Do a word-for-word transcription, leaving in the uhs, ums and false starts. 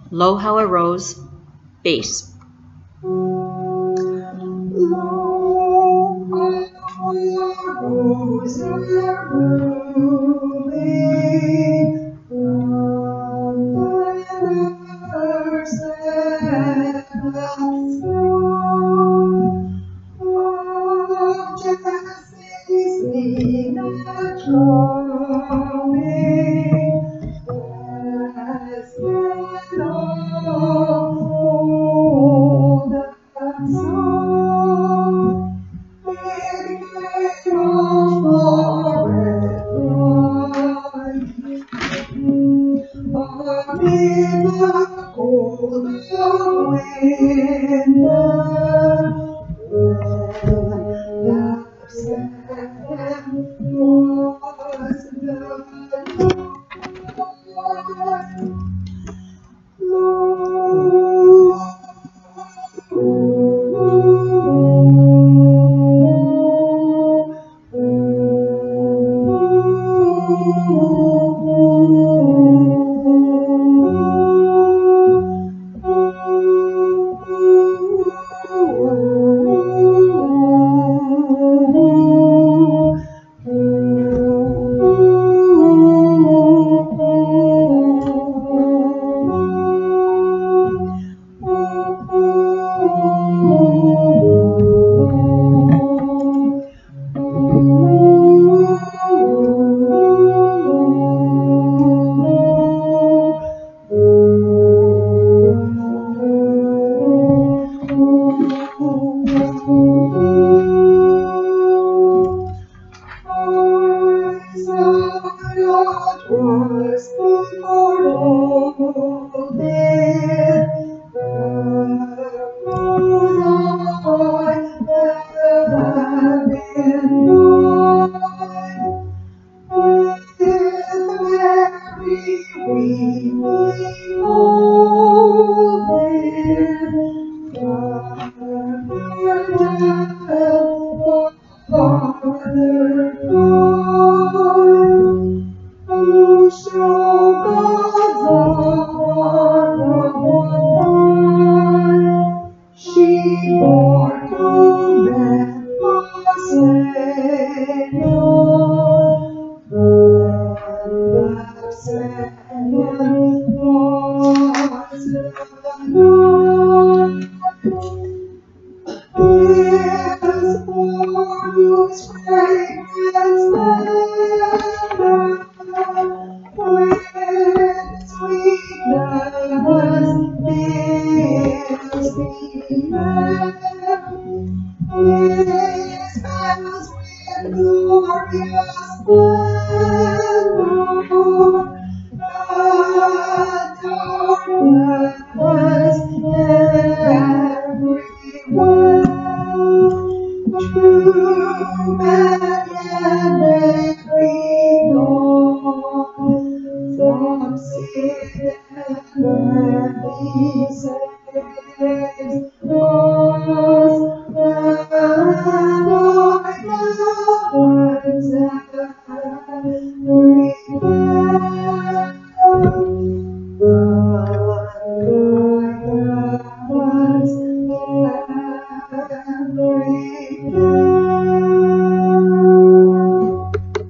Lo how a rose, bass. Lo how a rose are blooming from the oh, Jesse's lean and charming, as when old and song, it came off amid the cold of winter, when the sand was the was before golden, the rose I have been born, with Mary weeping holding the virgin Father God. To show God's love upon she bore to men a Savior, and the second was the Lord. His born whose fragrance with sweetness fills the air. His bells with glorious splendor, the darkness everywhere. True man can every dawn from sin and earthly sin.